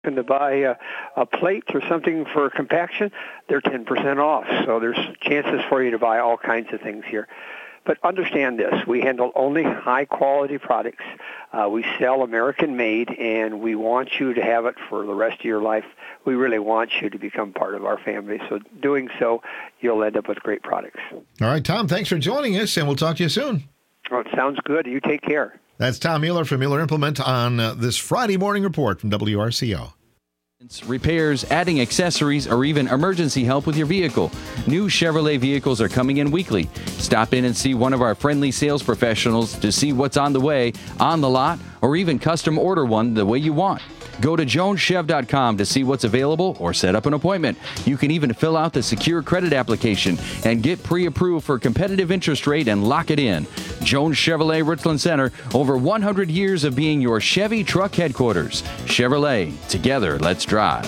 and to buy a plate or something for compaction, they're 10% off. So there's chances for you to buy all kinds of things here. But understand this, we handle only high-quality products. We sell American-made, and we want you to have it for the rest of your life. We really want you to become part of our family. So doing so, you'll end up with great products. All right, Tom, thanks for joining us, and we'll talk to you soon. Oh, it sounds good. You take care. That's Tom Mueller from Mueller Implement on this Friday morning report from WRCO. Repairs, adding accessories, or even emergency help with your vehicle. New Chevrolet vehicles are coming in weekly. Stop in and see one of our friendly sales professionals to see what's on the way, on the lot, or even custom order one the way you want. Go to joneschev.com to see what's available or set up an appointment. You can even fill out the secure credit application and get pre-approved for competitive interest rate and lock it in. Jones Chevrolet Richland Center, over 100 years of being your Chevy truck headquarters. Chevrolet, together, let's drive.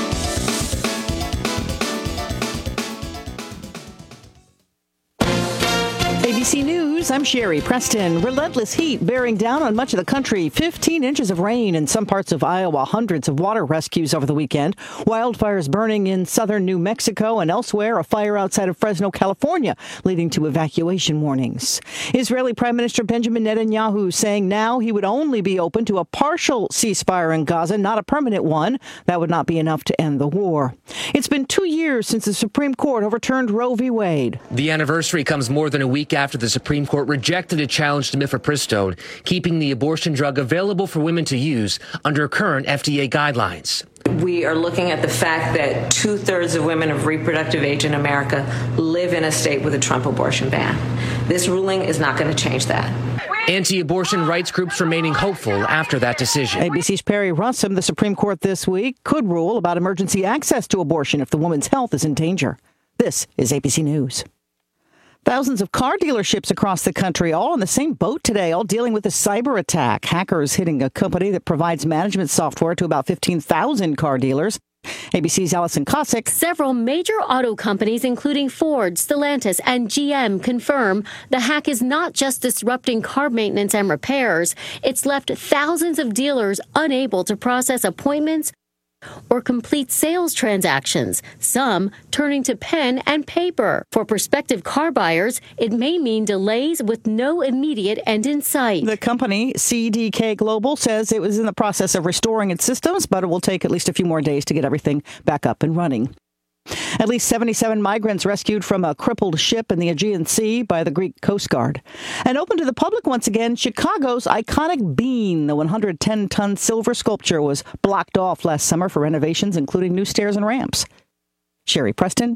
ABC News, I'm Sherry Preston. Relentless heat bearing down on much of the country. 15 inches of rain in some parts of Iowa. Hundreds of water rescues over the weekend. Wildfires burning in southern New Mexico and elsewhere. A fire outside of Fresno, California, leading to evacuation warnings. Israeli Prime Minister Benjamin Netanyahu saying now he would only be open to a partial ceasefire in Gaza, not a permanent one. That would not be enough to end the war. It's been 2 years since the Supreme Court overturned Roe v. Wade. The anniversary comes more than a week after the Supreme Court rejected a challenge to mifepristone, keeping the abortion drug available for women to use under current FDA guidelines. We are looking at the fact that 2/3 of women of reproductive age in America live in a state with a Trump abortion ban. This ruling is not going to change that. Anti-abortion rights groups remaining hopeful after that decision. ABC's Perry Russum, the Supreme Court this week could rule about emergency access to abortion if the woman's health is in danger. This is ABC News. Thousands of car dealerships across the country, all in the same boat today, all dealing with a cyber attack. Hackers hitting a company that provides management software to about 15,000 car dealers. ABC's Allison Cossack. Several major auto companies, including Ford, Stellantis, and GM, confirm the hack is not just disrupting car maintenance and repairs. It's left thousands of dealers unable to process appointments or complete sales transactions, some turning to pen and paper. For prospective car buyers, it may mean delays with no immediate end in sight. The company, CDK Global, says it was in the process of restoring its systems, but it will take at least a few more days to get everything back up and running. At least 77 migrants rescued from a crippled ship in the Aegean Sea by the Greek Coast Guard. And open to the public once again, Chicago's iconic Bean, the 110-ton silver sculpture, was blocked off last summer for renovations, including new stairs and ramps. Sherry Preston,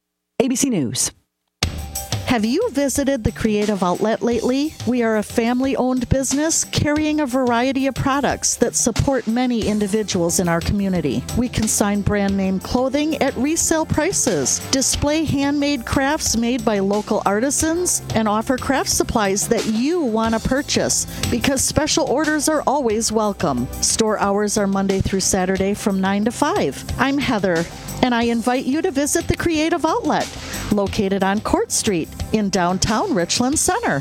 ABC News. Have you visited the Creative Outlet lately? We are a family-owned business carrying a variety of products that support many individuals in our community. We consign brand-name clothing at resale prices, display handmade crafts made by local artisans, and offer craft supplies that you want to purchase because special orders are always welcome. Store hours are Monday through Saturday from 9 to 5. I'm Heather, and I invite you to visit the Creative Outlet, located on Court Street in downtown Richland Center.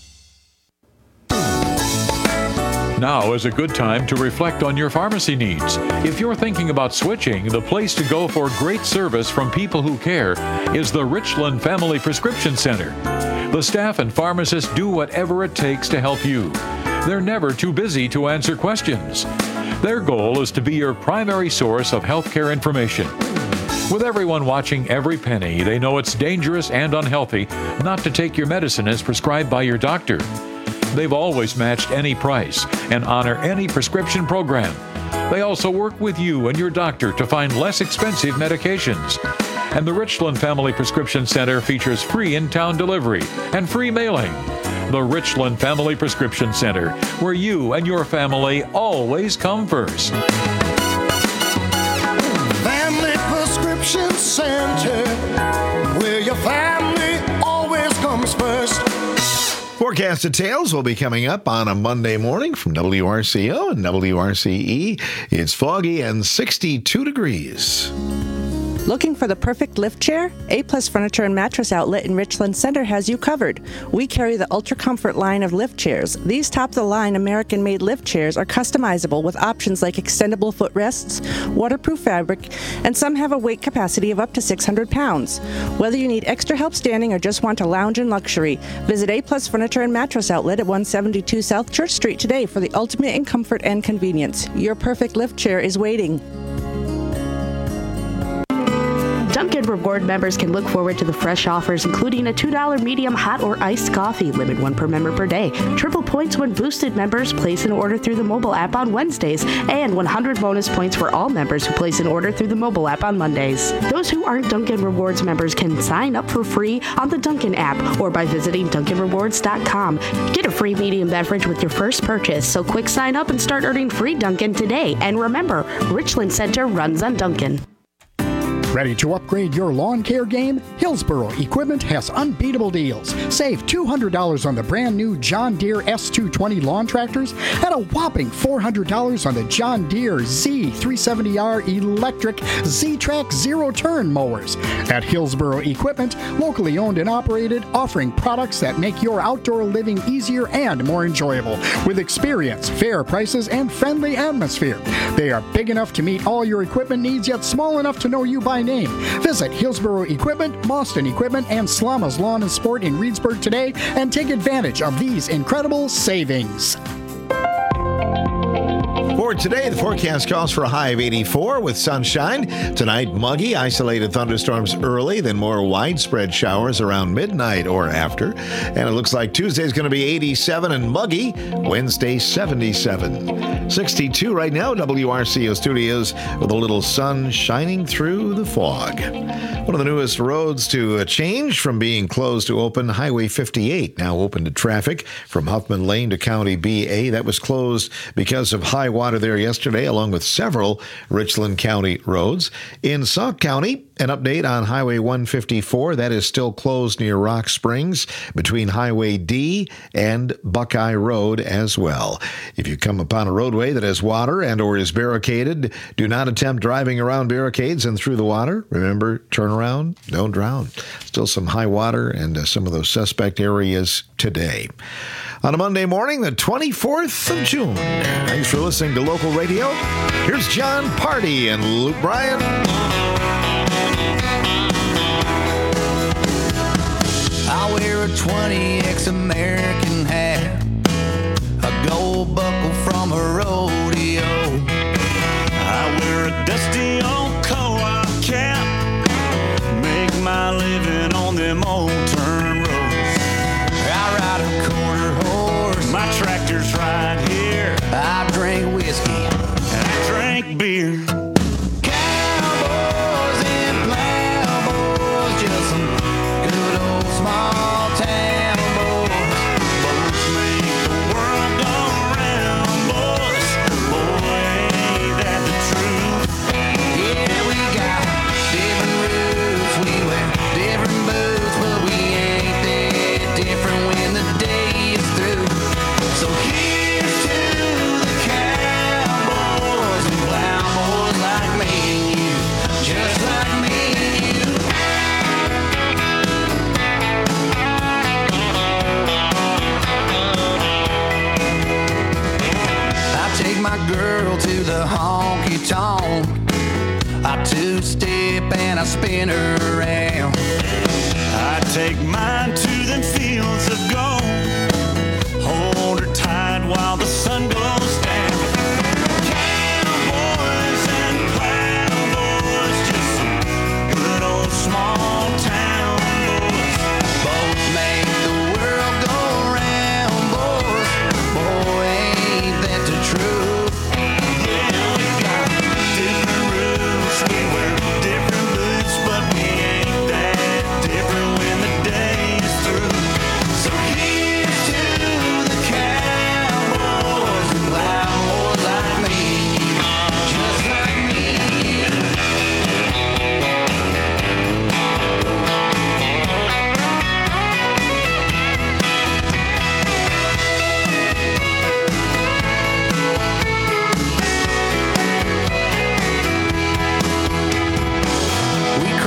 Now is a good time to reflect on your pharmacy needs. If you're thinking about switching, the place to go for great service from people who care is the Richland Family Prescription Center. The staff and pharmacists do whatever it takes to help you. They're never too busy to answer questions. Their goal is to be your primary source of healthcare information. With everyone watching every penny, they know it's dangerous and unhealthy not to take your medicine as prescribed by your doctor. They've always matched any price and honor any prescription program. They also work with you and your doctor to find less expensive medications. And the Richland Family Prescription Center features free in-town delivery and free mailing. The Richland Family Prescription Center, where you and your family always come first. Center, where your family always comes first. Forecast details will be coming up on a Monday morning from WRCO and WRCE. It's foggy and 62 degrees. Looking for the perfect lift chair? A-Plus Furniture and Mattress Outlet in Richland Center has you covered. We carry the Ultra Comfort line of lift chairs. These top-of-the-line American-made lift chairs are customizable with options like extendable footrests, waterproof fabric, and some have a weight capacity of up to 600 pounds. Whether you need extra help standing or just want to lounge in luxury, visit A-Plus Furniture and Mattress Outlet at 172 South Church Street today for the ultimate in comfort and convenience. Your perfect lift chair is waiting. Dunkin' Reward members can look forward to the fresh offers, including a $2 medium hot or iced coffee, limit 1 per member per day, triple points when boosted members place an order through the mobile app on Wednesdays, and 100 bonus points for all members who place an order through the mobile app on Mondays. Those who aren't Dunkin' Rewards members can sign up for free on the Dunkin' app or by visiting DunkinRewards.com. Get a free medium beverage with your first purchase, so quick sign up and start earning free Dunkin' today. And remember, Richland Center runs on Dunkin'. Ready to upgrade your lawn care game? Hillsboro Equipment has unbeatable deals. Save $200 on the brand new John Deere S220 lawn tractors and a whopping $400 on the John Deere Z370R electric Z-Track zero-turn mowers. At Hillsboro Equipment, locally owned and operated, offering products that make your outdoor living easier and more enjoyable. With experience, fair prices, and friendly atmosphere. They are big enough to meet all your equipment needs, yet small enough to know you by name. Visit Hillsboro Equipment, Boston Equipment, and Slama's Lawn and Sport in Reedsburg today and take advantage of these incredible savings. For today, the forecast calls for a high of 84 with sunshine. Tonight, muggy, isolated thunderstorms early, then more widespread showers around midnight or after. And it looks like Tuesday's going to be 87 and muggy. Wednesday, 77. 62 right now, WRCO Studios with a little sun shining through the fog. One of the newest roads to change from being closed to open, Highway 58, now open to traffic from Huffman Lane to County BA. That was closed because of high water there yesterday, along with several Richland County roads. In Sauk County, an update on Highway 154. That is still closed near Rock Springs between Highway D and Buckeye Road as well. If you come upon a roadway that has water and or is barricaded, do not attempt driving around barricades and through the water. Remember, turn around, don't drown. Still some high water and some of those suspect areas today. On a Monday morning, the 24th of June. Thanks for listening to Local Radio. Here's John Party and Luke Bryan. I wear a 20X American hat, a gold buckle from a rodeo. I wear a dusty old co-op cap, make my living on them old turn roads. I ride a quarter horse, my tractor's right here. I drink whiskey, and I drink beer. Cowboys and plowboys, just some good old small town boys. Boats make the world go round, boys. Boy, ain't that the truth? Yeah, we got different roofs, we wear different boots, but we ain't that different when the day is through. So here's to the cowboys and plowboys like me and you, just like me and you. I take my girl to the honky-tonk, I two-step and I spin her around. I take mine to them fields of gold, hold her tight while the sun goes down. Cowboys and plowboys, just some good old small town boys. Both make the world go round, boys. Boy, ain't that the truth? Yeah, we got different roofs, we wear different boots, but we ain't that different when the day is through. So here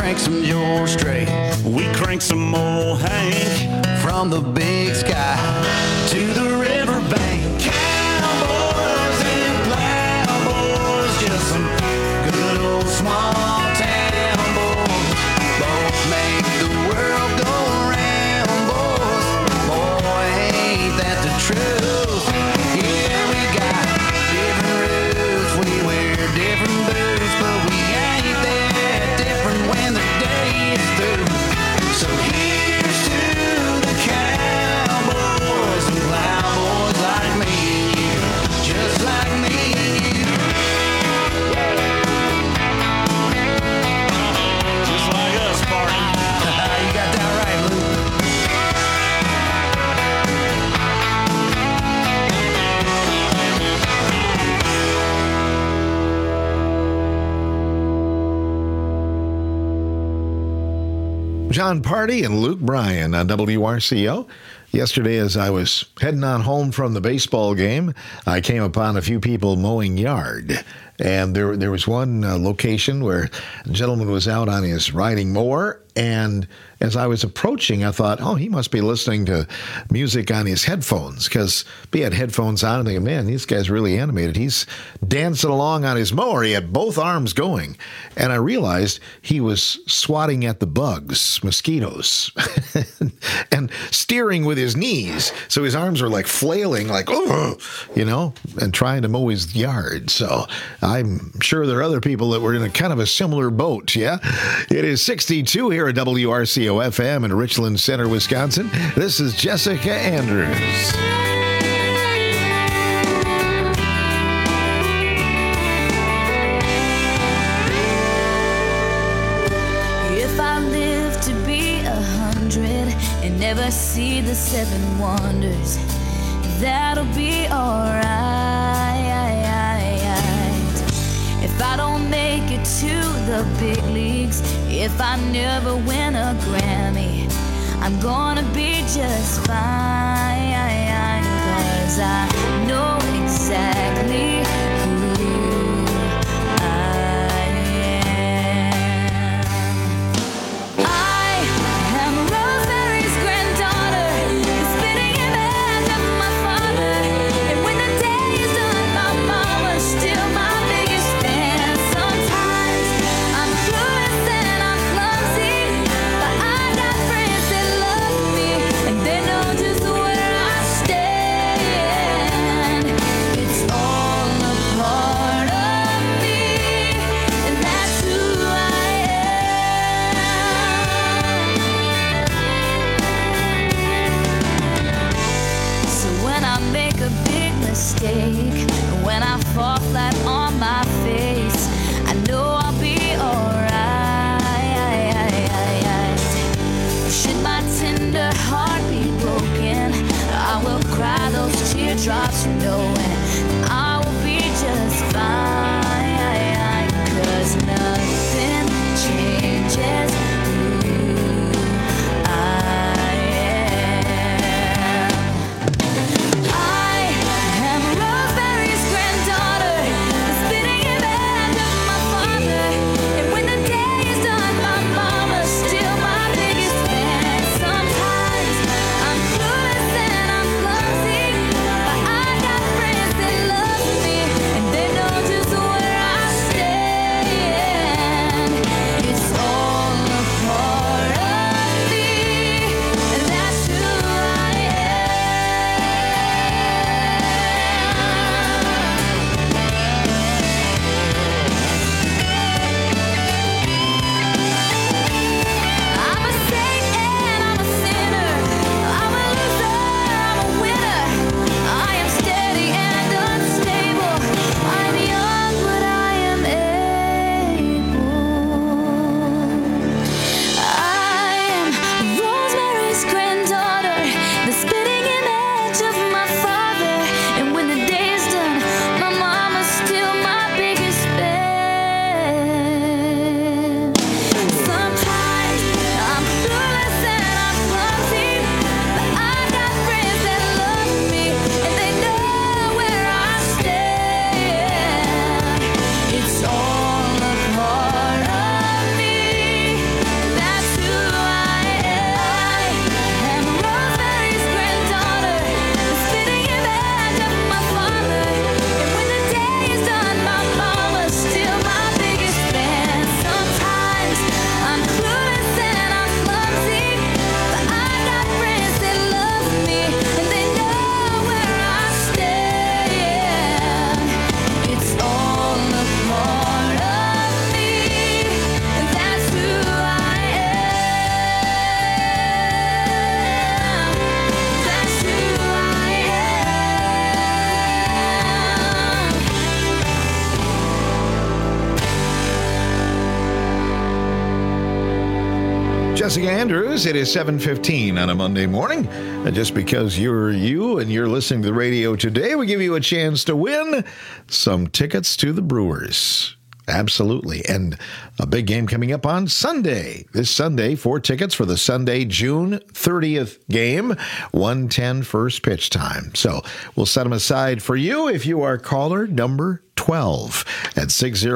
crank some George Strait. We crank some old Hank. From the big sky to the riverbank. Cowboys and plowboys, just some good old small town boys. Both make the world go round, boys. Boy, ain't that the truth. Yeah, we got different roots, we wear different boots, but we ain't that different when the day is through. So here's to the cowboys and plowboys like me and you, just like me and you. Just like us, Barney. You got that right, Luke. John Party and Luke Bryan on WRCO. Yesterday, as I was heading on home from the baseball game, I came upon a few people mowing yard. And there was one location where a gentleman was out on his riding mower. And as I was approaching, I thought, oh, he must be listening to music on his headphones, because he had headphones on and thinking, man, this guy's really animated. He's dancing along on his mower. He had both arms going. And I realized he was swatting at the bugs, mosquitoes, and steering with his knees. So his arms were like flailing, like, oh, and trying to mow his yard. So I'm sure there are other people that were in a kind of a similar boat, yeah? It is 62 here at WRCO FM in Richland Center, Wisconsin. This is Jessica Andrews. If I live to be 100 and never see the 7 wonders, that'll be alright. If I don't make it to the big leagues, if I never win a Grammy, I'm gonna be just fine, 'cause I know exactly who I am. I am Rosemary's granddaughter, the spitting image of my father, and when the day is done, my mama's still my biggest fan. Sometimes I'm clueless and I'm clumsy, but I got friends that love me, and they know just where I stand. It's all a Jessica Andrews. It is 7:15 on a Monday morning. And just because you're you and you're listening to the radio today, we give you a chance to win some tickets to the Brewers. Absolutely. And a big game coming up on Sunday. This Sunday, 4 tickets for the Sunday, June 30th game, 1:10 first pitch time. So we'll set them aside for you if you are caller number 12 at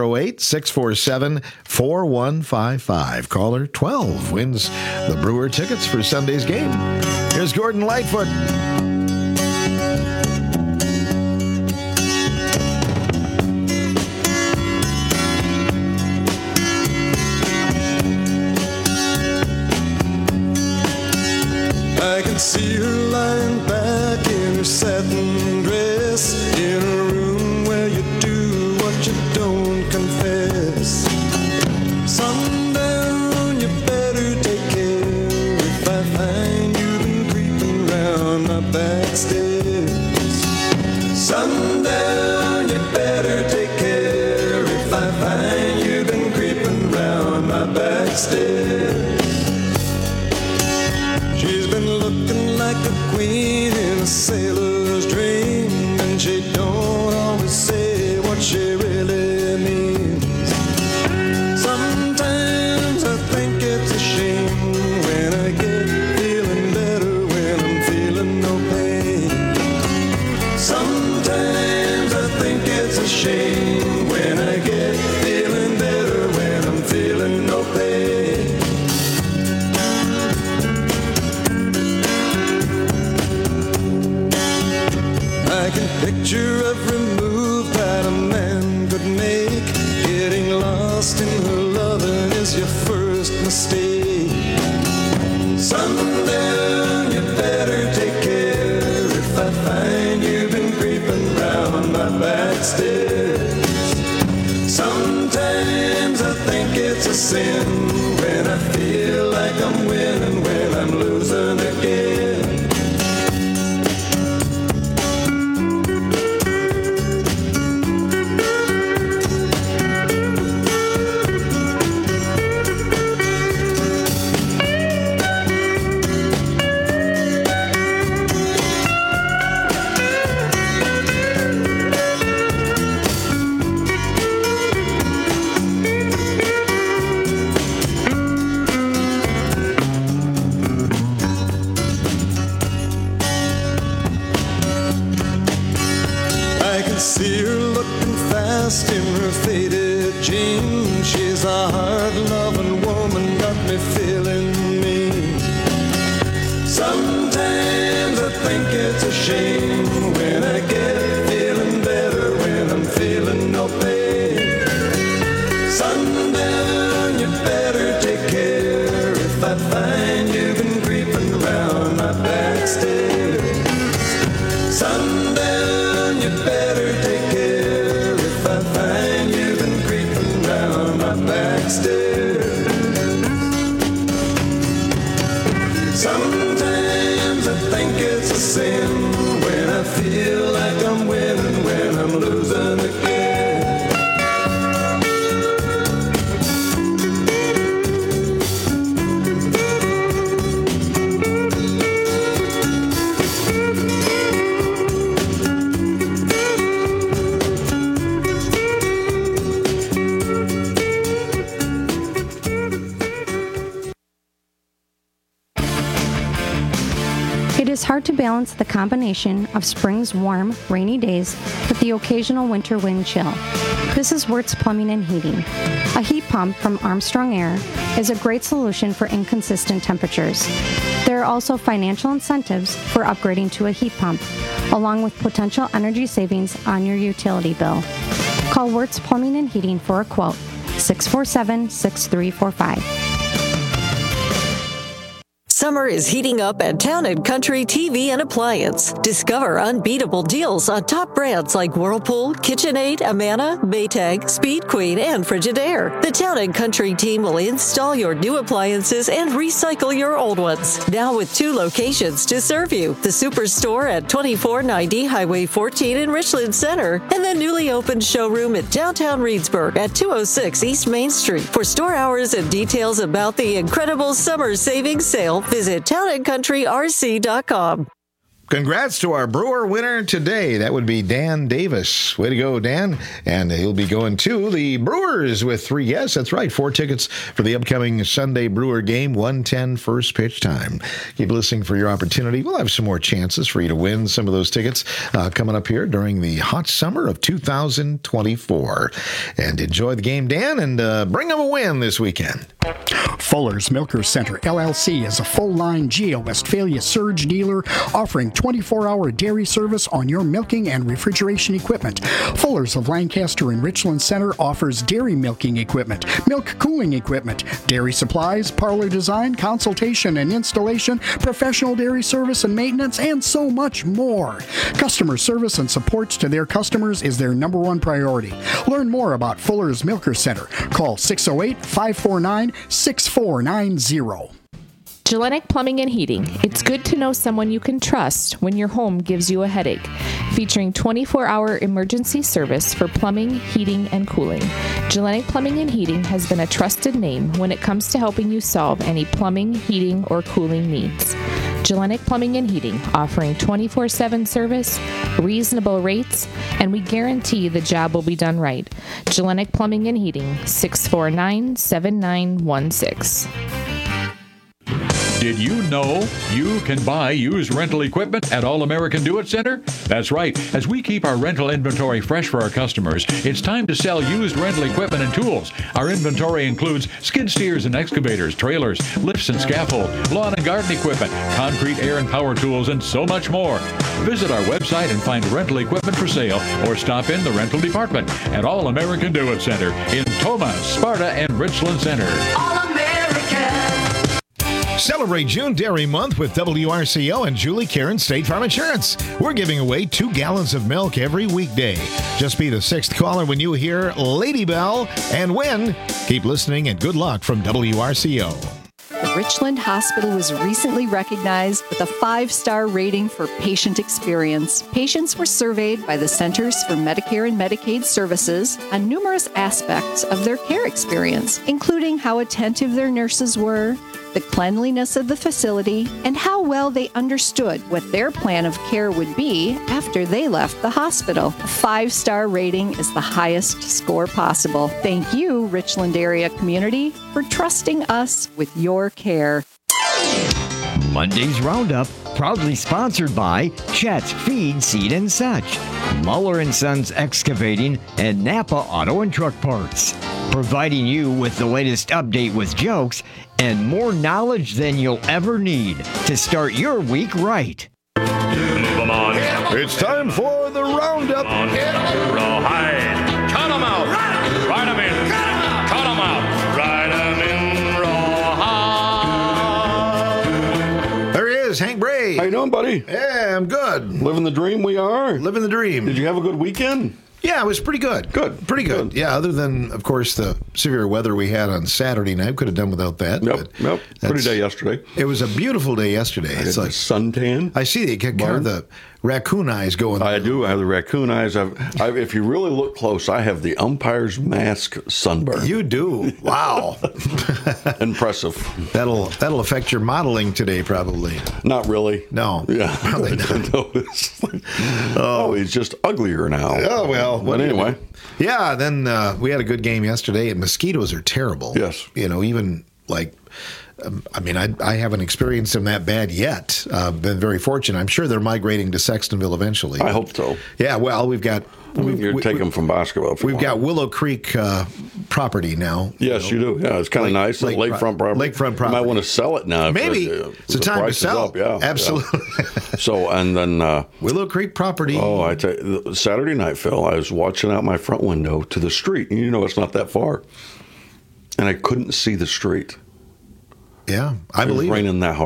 608-647-4155. Caller 12 wins the Brewer tickets for Sunday's game. Here's Gordon Lightfoot. I can see her lying back in her satin dress in a room where you do what you don't confess. Sundown, you better take care if I find you've been creeping round my back stairs. Sundown, you better take care if I find you've been creeping round my back stairs. She's been looking like a queen in a sailor's dream, and she don't always say what she really means. Sometimes I think it's a shame when I get feeling better when I'm feeling no pain. Sometimes I think it's a shame when I get feeling better when I'm feeling no pain. I can picture every move that a man could make. Getting lost in her loving is your first mistake. Sundown, you better take care if I find you've been creeping round my back stairs. Sometimes I think it's a sin when I feel like I'm winning when I'm losing again. I can see her looking fast in her faded jeans. She's a hard-loving woman, got me feeling mean. Sometimes I think it's a shame when I get feeling better when I'm feeling no pain. Sundown, you better take care if I find you've been creeping around my back stairs. Sundown, you better take care if I find you've been creeping round my back stairs. Sometimes I think it's a sin when I feel like I'm winning when I'm losing again. It is hard to balance the combination of spring's warm, rainy days with the occasional winter wind chill. This is Wirtz Plumbing and Heating. A heat pump from Armstrong Air is a great solution for inconsistent temperatures. There are also financial incentives for upgrading to a heat pump, along with potential energy savings on your utility bill. Call Wirtz Plumbing and Heating for a quote, 647-6345. Summer is heating up at Town & Country TV and Appliance. Discover unbeatable deals on top brands like Whirlpool, KitchenAid, Amana, Maytag, Speed Queen, and Frigidaire. The Town & Country team will install your new appliances and recycle your old ones. Now with 2 locations to serve you. The Superstore at 2490 Highway 14 in Richland Center, and the newly opened showroom at downtown Reedsburg at 206 East Main Street. For store hours and details about the incredible summer savings sale, visit townandcountryrc.com. Congrats to our brewer winner today. That would be Dan Davis. Way to go, Dan. And he'll be going to the Brewers with 3 guests. That's right, 4 tickets for the upcoming Sunday Brewer game, 1:10 first pitch time. Keep listening for your opportunity. We'll have some more chances for you to win some of those tickets coming up here during the hot summer of 2024. And enjoy the game, Dan, and bring them a win this weekend. Fuller's Milker Center, LLC, is a full-line GEO Westphalia surge dealer offering 24-hour dairy service on your milking and refrigeration equipment. Fuller's of Lancaster and Richland Center offers dairy milking equipment, milk cooling equipment, dairy supplies, parlor design, consultation and installation, professional dairy service and maintenance, and so much more. Customer service and support to their customers is their number one priority. Learn more about Fuller's Milker Center. Call 608-549-6490. Gillenick Plumbing and Heating. It's good to know someone you can trust when your home gives you a headache. Featuring 24-hour emergency service for plumbing, heating, and cooling. Gillenick Plumbing and Heating has been a trusted name when it comes to helping you solve any plumbing, heating, or cooling needs. Gillenick Plumbing and Heating, offering 24/7 service, reasonable rates, and we guarantee the job will be done right. Gillenick Plumbing and Heating, 649-7916. Did you know you can buy used rental equipment at All American Do It Center? That's right. As we keep our rental inventory fresh for our customers, it's time to sell used rental equipment and tools. Our inventory includes skid steers and excavators, trailers, lifts and scaffold, lawn and garden equipment, concrete, air and power tools, and so much more. Visit our website and find rental equipment for sale, or stop in the rental department at All American Do It Center in Toma, Sparta, and Richland Center. Celebrate June Dairy Month with WRCO and Julie Karen State Farm Insurance. We're giving away 2 gallons of milk every weekday. Just be the 6th caller when you hear Lady Bell and win. Keep listening and good luck from WRCO. The Richland Hospital was recently recognized with a 5-star rating for patient experience. Patients were surveyed by the Centers for Medicare and Medicaid Services on numerous aspects of their care experience, including how attentive their nurses were, the cleanliness of the facility, and how well they understood what their plan of care would be after they left the hospital. A 5-star rating is the highest score possible. Thank you, Richland area community, for trusting us with your care. Monday's Roundup, proudly sponsored by Chet's Feed, Seed, and Such, Muller & Sons Excavating, and Napa Auto and Truck Parts. Providing you with the latest update with jokes and more knowledge than you'll ever need to start your week right. It's time for the Roundup. Rawhide. Cut 'em out. Ride 'em in. Cut 'em out. Ride 'em in rawhide. There he is, Hank Bray. How you doing, buddy? Yeah, I'm good. Living the dream we are. Living the dream. Did you have a good weekend? Yeah, it was pretty good. Good. Pretty good. Yeah, other than, of course, the severe weather we had on Saturday night. Could have done without that. Yep. Pretty day yesterday. It was a beautiful day yesterday. It's like suntan. I see kind of the raccoon eyes going. I do. I have the raccoon eyes. If you really look close, I have the umpire's mask sunburn. You do. Wow. Impressive. That'll affect your modeling today, probably. Not really. No. Yeah. Probably not. No, he's just uglier now. Oh, well. But anyway. Yeah, then we had a good game yesterday, and mosquitoes are terrible. Yes. Even like... I haven't experienced them that bad yet. Been very fortunate. I'm sure they're migrating to Sextonville eventually. I hope so. Yeah, well, we've got... You're taking them from Boscoville. We've got Willow Creek property now. Yes, you do. Yeah, it's kind of nice. Lakefront property. Lakefront property. You might want to sell it now. Maybe. It's a time to sell. Up. Yeah, absolutely. Yeah. So, and then... Willow Creek property. Oh, I tell you, Saturday night, Phil, I was watching out my front window to the street. And it's not that far. And I couldn't see the street. Yeah, I believe it was raining that hard.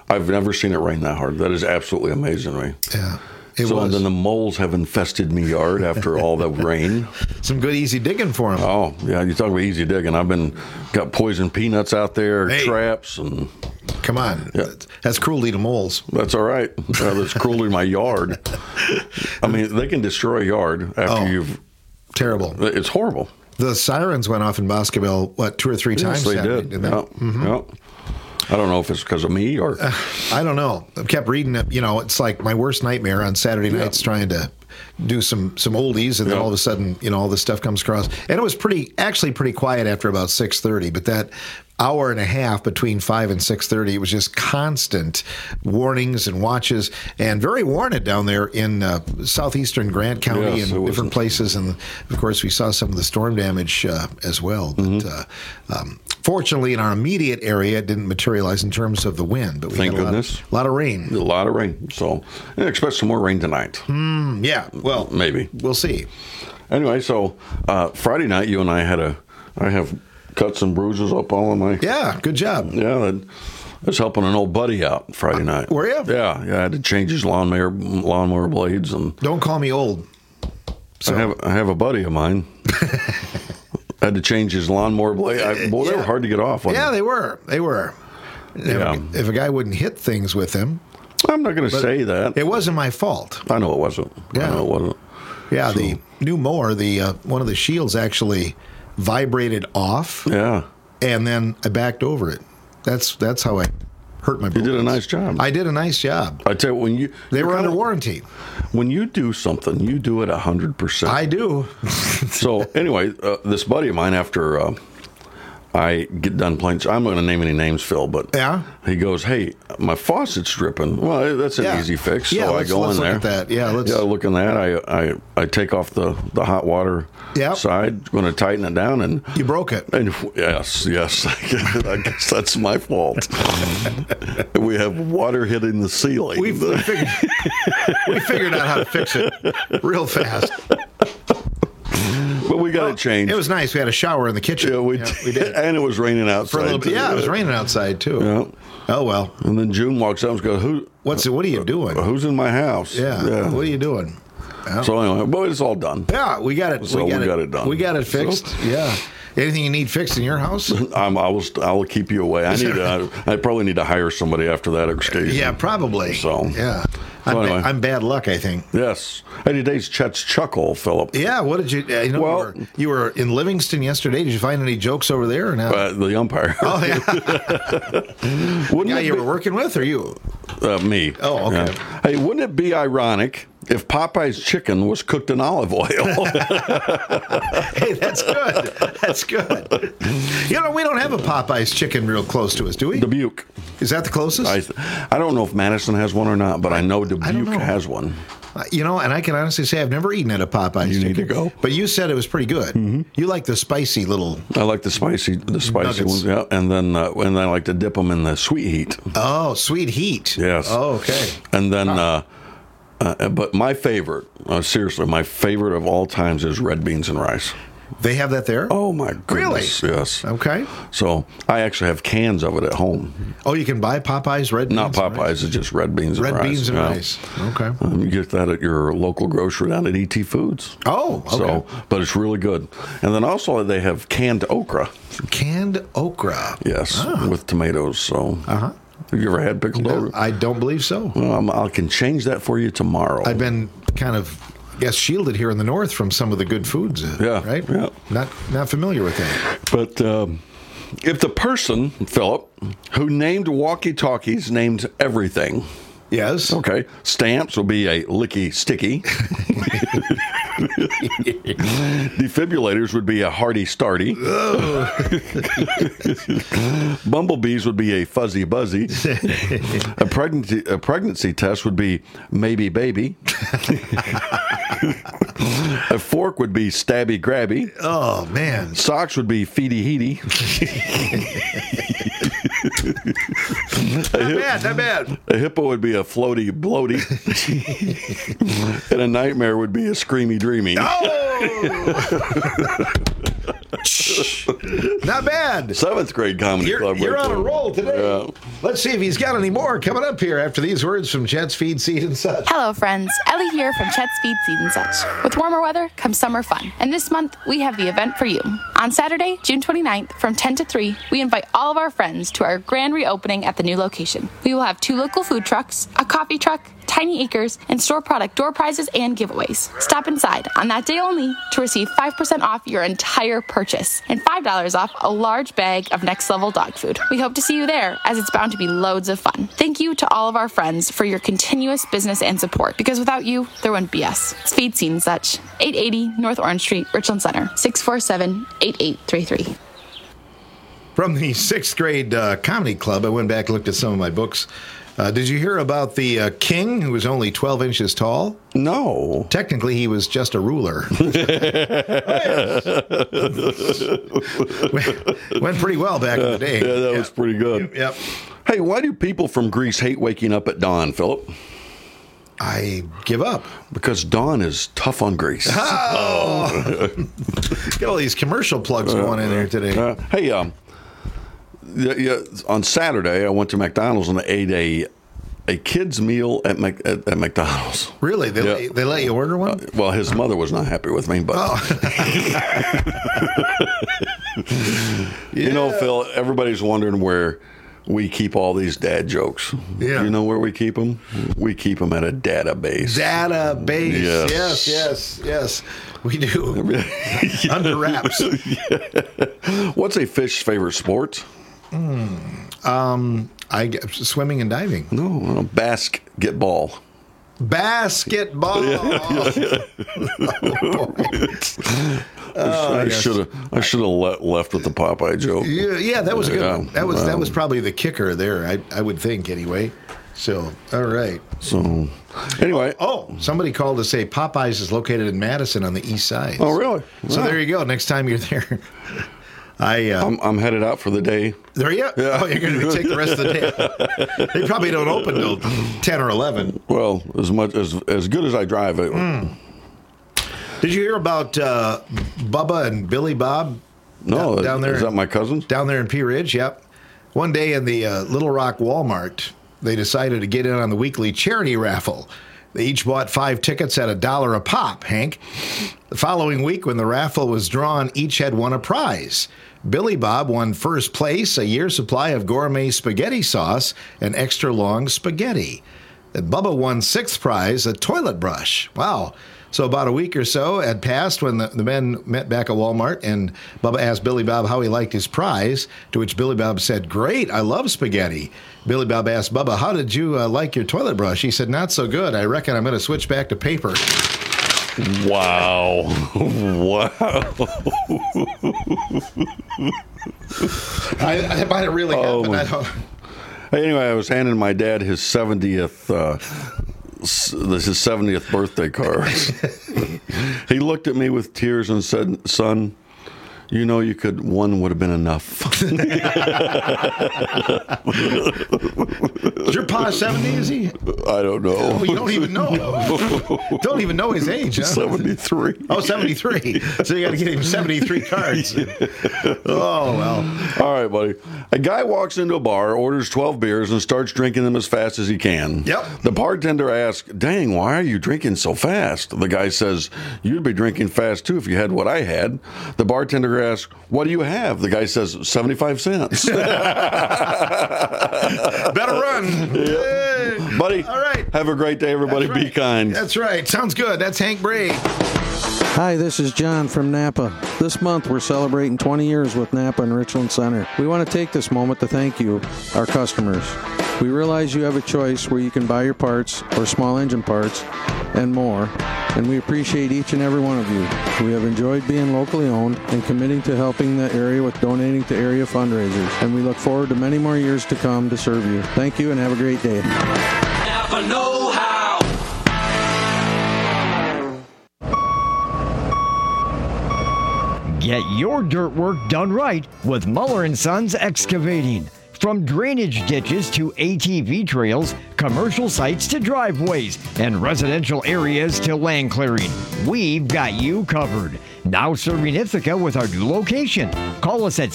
I've never seen it rain that hard. That is absolutely amazing to me. Yeah. And then the moles have infested me yard after all the rain. Some good easy digging for them. Oh, yeah, you talk about easy digging. I've got poison peanuts out there, traps, and... Come on. Yeah. That's cruelty to moles. That's all right. That's cruelty to my yard. I mean, they can destroy a yard after you've... Terrible. It's horrible. The sirens went off in Boscoville, 2 or 3 times? Yes, they Saturday, did. didn't they? Mm-hmm. Yep. I don't know if it's because of me or... I don't know. I kept reading it. It's like my worst nightmare on Saturday nights trying to do some oldies, and then all of a sudden, all this stuff comes across. And it was actually pretty quiet after about 6:30, but that hour and a half between 5 and 6:30, it was just constant warnings and watches, and very warned down there in southeastern Grant County and different places. And of course, we saw some of the storm damage as well. But fortunately, in our immediate area, it didn't materialize in terms of the wind. But we Thank had goodness. A lot of rain. A lot of rain. So expect some more rain tonight. Yeah. Well, maybe we'll see. Anyway, so Friday night, you and I have cuts and bruises up all on my... Yeah, good job. Yeah, I was helping an old buddy out Friday night. Were you? Yeah, I had to change his lawnmower blades. And don't call me old. So. I have a buddy of mine. I had to change his lawnmower blade. They were hard to get off. Yeah, they were. They were. Yeah. If a guy wouldn't hit things with them... I'm not going to say that. It wasn't my fault. I know it wasn't. Yeah. I know it wasn't. Yeah, the new mower, one of the shields actually vibrated off. Yeah. And then I backed over it. That's how I hurt my bullets. You did a nice job. I did a nice job. I tell you, they were under warranty. When you do something, you do it 100%. I do. So anyway, this buddy of mine, after I get done playing, I'm not going to name any names, Phil, but he goes, "Hey, my faucet's dripping." Well, that's an easy fix. So I go in there. Look at that. Yeah, look in that. I take off the hot water side, going to tighten it down, and you broke it. And yes, I guess that's my fault. We have water hitting the ceiling. We figured out how to fix it real fast. But we got it changed. It was nice. We had a shower in the kitchen. Yeah, we did. And it was raining outside. For a little bit. Yeah, it was raining outside, too. Yeah. Oh, well. And then June walks up and goes, what are you doing? Who's in my house? Yeah. What are you doing? Yeah. So anyway, but it's all done. Yeah, we got it. So we got it done. We got it fixed. So, yeah. Anything you need fixed in your house? I'll keep you away. I probably need to hire somebody after that excursion. Yeah, probably. So yeah. So anyway. I'm bad luck, I think. Yes. Today's Chet's Chuckle, Philip. Yeah, what did you... you were in Livingston yesterday. Did you find any jokes over there or not? The umpire. Oh, yeah. You were working with, or you? Me. Oh, okay. Yeah. Hey, wouldn't it be ironic if Popeye's chicken was cooked in olive oil? Hey, that's good. That's good. We don't have a Popeye's chicken real close to us, do we? Dubuque. Is that the closest? I don't know if Madison has one or not, but I know Dubuque has one. And I can honestly say I've never eaten at a Popeye's chicken. You need to go. But you said it was pretty good. Mm-hmm. You like the spicy little... I like the spicy ones, yeah. And then I like to dip them in the sweet heat. Oh, sweet heat. Yes. Oh, okay. And then... but my favorite, seriously, my favorite of all times is red beans and rice. They have that there? Oh, my goodness. Really? Yes. Okay. So I actually have cans of it at home. Oh, you can buy Popeye's red beans? Not Popeye's, it's just red beans and rice. Red beans and rice. Okay. You get that at your local grocery down at ET Foods. Oh, okay. But it's really good. And then also they have canned okra. Canned okra? Yes, with tomatoes. So. Uh-huh. Have you ever had pickled okra? I don't believe so. Well, I can change that for you tomorrow. I've been kind of, shielded here in the north from some of the good foods. Right? Yeah. Not familiar with that. But if the person, Philip, who named walkie-talkies named everything... Yes. Okay. Stamps will be a licky sticky. Defibrillators would be a hearty starty. Oh. Bumblebees would be a fuzzy buzzy. A pregnancy test would be maybe baby. A fork would be stabby grabby. Oh, man. Socks would be feety heety. Not bad. A hippo would be a floaty bloaty. And a nightmare would be a screamy dreamy. Oh! Not bad. 7th grade comedy club. You're right on a there. roll today. Yeah. Let's see if he's got any more coming up here after these words from Chet's Feed, Seed, and Such. Hello, friends. Ellie here from Chet's Feed, Seed, and Such. With warmer weather comes summer fun. And this month, we have the event for you. On Saturday, June 29th, from 10 to 3, we invite all of our friends to our grand reopening at the new location. We will have 2 local food trucks, a coffee truck, Tiny Acres, and store product door prizes and giveaways. Stop inside on that day only to receive 5% off your entire purchase and $5 off a large bag of Next Level dog food. We hope to see you there, as it's bound to be loads of fun. Thank you to all of our friends for your continuous business and support, because without you, there wouldn't be us. It's Feed, Seed, and Such. 880 North Orange Street, Richland Center, 647-8833. From the 6th grade comedy club, I went back and looked at some of my books. Did you hear about the king who was only 12 inches tall? No. Technically, he was just a ruler. Went pretty well back in the day. Yeah, that was pretty good. Yep. Hey, why do people from Greece hate waking up at dawn, Philip? I give up. Because dawn is tough on Greece. Oh. Got all these commercial plugs going in there today. Hey, on Saturday, I went to McDonald's and they ate a kid's meal at McDonald's. Really? They let you order one? Well, his mother was not happy with me, but you know, Phil, everybody's wondering where we keep all these dad jokes. Yeah. You know where we keep them? We keep them at a database. Database. Yes. We do. Under wraps. What's a fish's favorite sport? I get swimming and diving. No, basketball. Basketball. I should have left with the Popeye joke. Yeah, that was a good one. That was probably the kicker there. I would think anyway. So, all right. So, anyway. Oh, somebody called to say Popeyes is located in Madison on the east side. Oh, really? So there you go. Next time you're there. I'm headed out for the day. There you go. Yeah. Oh, you're going to take the rest of the day. They probably don't open till 10 or 11. Well, as good as I drive it. Did you hear about Bubba and Billy Bob? No, down there. Is that my cousins? Down there in Pea Ridge, yep. One day in the Little Rock Walmart, they decided to get in on the weekly charity raffle. They each bought 5 tickets at $1 a pop, Hank. The following week, when the raffle was drawn, each had won a prize. Billy Bob won first place, a year's supply of gourmet spaghetti sauce and extra long spaghetti. And Bubba won 6th prize, a toilet brush. Wow. So about a week or so had passed when the men met back at Walmart, and Bubba asked Billy Bob how he liked his prize, to which Billy Bob said, "Great, I love spaghetti." Billy Bob asked Bubba, "How did you like your toilet brush?" He said, "Not so good. I reckon I'm going to switch back to paper." Wow. That might have really happened. I don't... Anyway, I was handing my dad his 70th birthday card. He looked at me with tears and said, "Son, you know one would have been enough." Is your pa 70, is he? I don't know. Oh, you don't even know. Don't even know his age, huh? 73. Oh, 73. So you got to get him 73 cards. Oh, well. All right, buddy. A guy walks into a bar, orders 12 beers, and starts drinking them as fast as he can. Yep. The bartender asks, "Dang, why are you drinking so fast?" The guy says, "You'd be drinking fast, too, if you had what I had." The bartender asks, "What do you have?" The guy says, 75 cents. Better run. Yep. Buddy, all right. Have a great day, everybody. Be kind. That's right. Sounds good. That's Hank Braid. Hi, this is John from Napa. This month we're celebrating 20 years with Napa and Richland Center. We want to take this moment to thank you, our customers. We realize you have a choice where you can buy your parts or small engine parts and more, and we appreciate each and every one of you. We have enjoyed being locally owned and committing to helping the area with donating to area fundraisers, and we look forward to many more years to come to serve you. Thank you and have a great day. Napa know-how. Get your dirt work done right with Muller & Sons Excavating. From drainage ditches to ATV trails, commercial sites to driveways, and residential areas to land clearing, we've got you covered. Now serving Ithaca with our new location. Call us at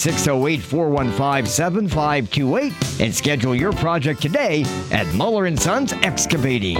608-415-7528 and schedule your project today at Muller & Sons Excavating.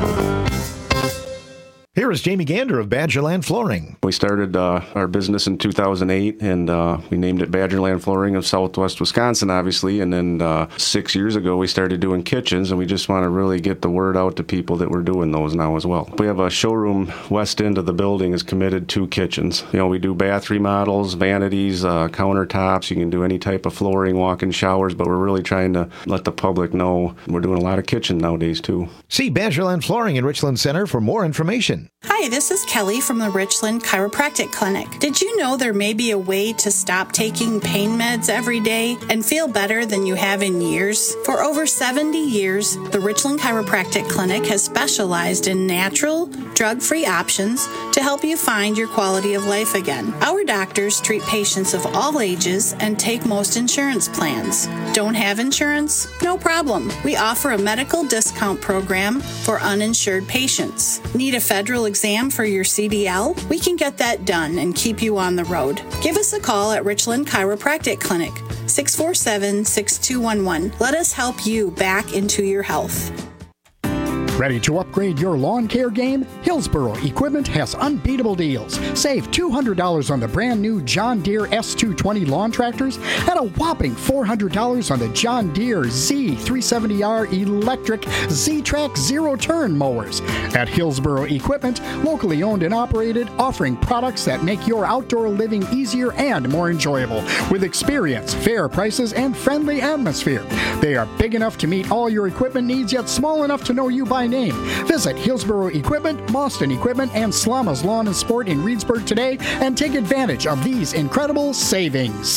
Here is Jamie Gander of Badgerland Flooring. We started our business in 2008, and we named it Badgerland Flooring of Southwest Wisconsin, obviously. And then 6 years ago, we started doing kitchens, and we just want to really get the word out to people that we're doing those now as well. We have a showroom west end of the building is committed to kitchens. You know, we do bath remodels, vanities, countertops. You can do any type of flooring, walk-in showers, but we're really trying to let the public know we're doing a lot of kitchen nowadays, too. See Badgerland Flooring in Richland Center for more information. Hi, this is Kelly from the Richland Chiropractic Clinic. Did you know there may be a way to stop taking pain meds every day and feel better than you have in years? For over 70 years, the Richland Chiropractic Clinic has specialized in natural, drug-free options to help you find your quality of life again. Our doctors treat patients of all ages and take most insurance plans. Don't have insurance? No problem. We offer a medical discount program for uninsured patients. Need a federal exam for your CDL? We can get that done and keep you on the road. Give us a call at Richland Chiropractic Clinic, 647-6211. Let us help you back into your health. Ready to upgrade your lawn care game? Hillsboro Equipment has unbeatable deals. Save $200 on the brand new John Deere S220 lawn tractors and a whopping $400 on the John Deere Z370R electric Z-Track zero-turn mowers. At Hillsboro Equipment, locally owned and operated, offering products that make your outdoor living easier and more enjoyable. With experience, fair prices, and friendly atmosphere. They are big enough to meet all your equipment needs, yet small enough to know you by name. Visit Hillsboro Equipment, Boston Equipment, and Slama's Lawn and Sport in Reedsburg today and take advantage of these incredible savings.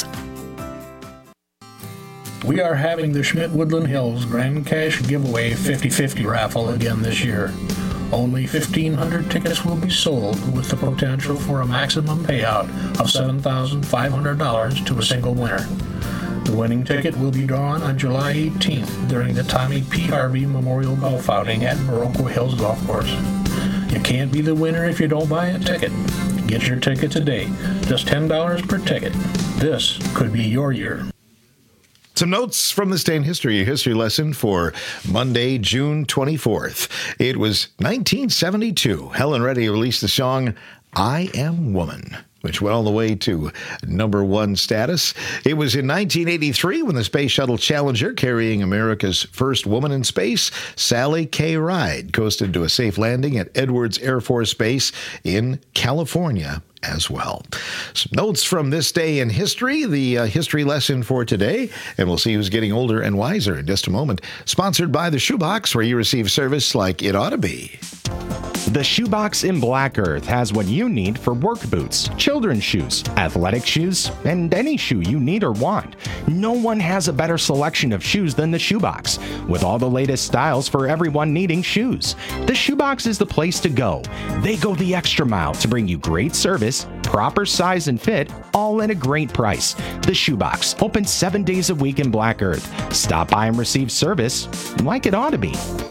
We are having the Schmidt Woodland Hills Grand Cash Giveaway 50-50 raffle again this year. Only 1,500 tickets will be sold with the potential for a maximum payout of $7,500 to a single winner. The winning ticket will be drawn on July 18th during the Tommy P. Harvey Memorial Golf Outing at Baroque Hills Golf Course. You can't be the winner if you don't buy a ticket. Get your ticket today. Just $10 per ticket. This could be your year. Some notes from this day in history, a history lesson for Monday, June 24th. It was 1972. Helen Reddy released the song, I Am Woman, which went all the way to #1 status. It was in 1983 when the Space Shuttle Challenger, carrying America's first woman in space, Sally K. Ride, coasted to a safe landing at Edwards Air Force Base in California as well. Some notes from this day in history, the history lesson for today, and we'll see who's getting older and wiser in just a moment. Sponsored by the Shoebox, where you receive service like it ought to be. The Shoebox in Black Earth has what you need for work boots, children's shoes, athletic shoes, and any shoe you need or want. No one has a better selection of shoes than the Shoebox, with all the latest styles for everyone needing shoes. The Shoebox is the place to go. They go the extra mile to bring you great service, proper size and fit, all at a great price. The Shoebox, open 7 days a week in Black Earth. Stop by and receive service like it ought to be.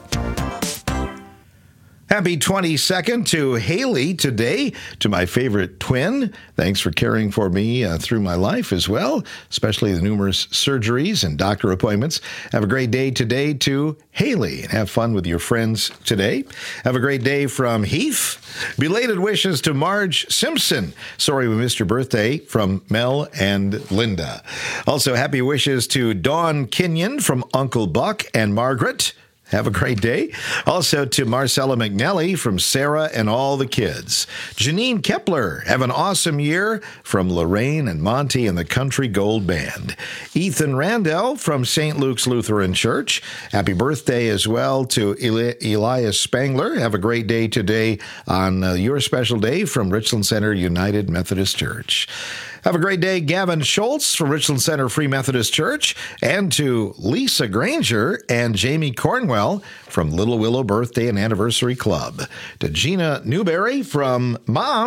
Happy 22nd to Haley today, to my favorite twin. Thanks for caring for me through my life as well, especially the numerous surgeries and doctor appointments. Have a great day today to Haley, and have fun with your friends today. Have a great day from Heath. Belated wishes to Marge Simpson. Sorry we missed your birthday, from Mel and Linda. Also, happy wishes to Dawn Kenyon from Uncle Buck and Margaret. Have a great day. Also to Marcella McNelly from Sarah and all the kids. Janine Kepler, have an awesome year, from Lorraine and Monty and the Country Gold Band. Ethan Randall from St. Luke's Lutheran Church. Happy birthday as well to Elias Spangler. Have a great day today on your special day from Richland Center United Methodist Church. Have a great day, Gavin Schultz from Richland Center Free Methodist Church, and to Lisa Granger and Jamie Cornwell from Little Willow Birthday and Anniversary Club. To Gina Newberry from Mom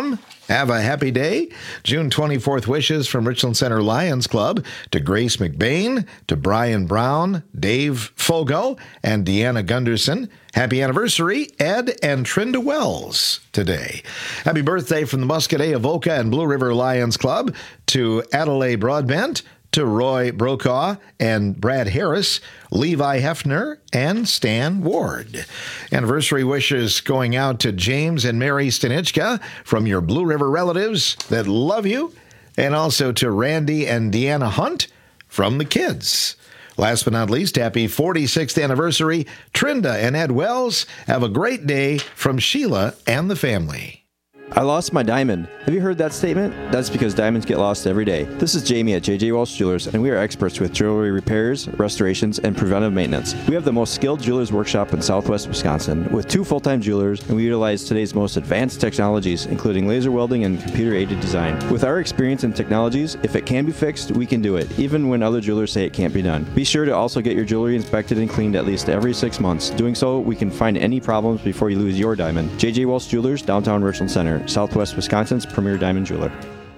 Have a happy day. June 24th wishes from Richland Center Lions Club to Grace McBain, to Brian Brown, Dave Fogo, and Deanna Gunderson. Happy anniversary, Ed and Trinda Wells today. Happy birthday from the Muscadet, Avoca, and Blue River Lions Club to Adelaide Broadbent, to Roy Brokaw and Brad Harris, Levi Hefner, and Stan Ward. Anniversary wishes going out to James and Mary Stanichka from your Blue River relatives that love you, and also to Randy and Deanna Hunt from the kids. Last but not least, happy 46th anniversary, Trinda and Ed Wells. Have a great day from Sheila and the family. I lost my diamond. Have you heard that statement? That's because diamonds get lost every day. This is Jamie at J.J. Walsh Jewelers, and we are experts with jewelry repairs, restorations, and preventive maintenance. We have the most skilled jewelers workshop in southwest Wisconsin with 2 full-time jewelers, and we utilize today's most advanced technologies, including laser welding and computer-aided design. With our experience in technologies, if it can be fixed, we can do it, even when other jewelers say it can't be done. Be sure to also get your jewelry inspected and cleaned at least every 6 months. Doing so, we can find any problems before you lose your diamond. J.J. Walsh Jewelers, downtown Richland Center, Southwest Wisconsin's premier diamond jeweler.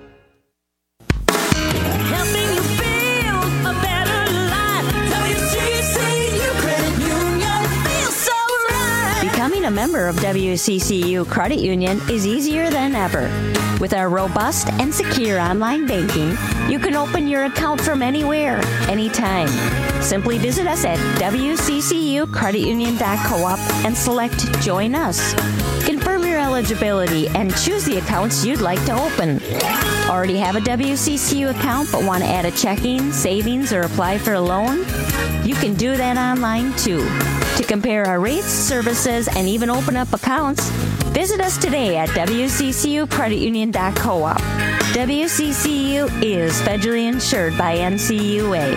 Becoming a member of WCCU Credit Union is easier than ever. With our robust and secure online banking, you can open your account from anywhere, anytime. Simply visit us at wccucreditunion.coop and select Join Us. Confirm your eligibility and choose the accounts you'd like to open. Already have a WCCU account but want to add a checking, savings, or apply for a loan? You can do that online too. To compare our rates, services, and even open up accounts, visit us today at wccucreditunion.coop. WCCU is federally insured by NCUA.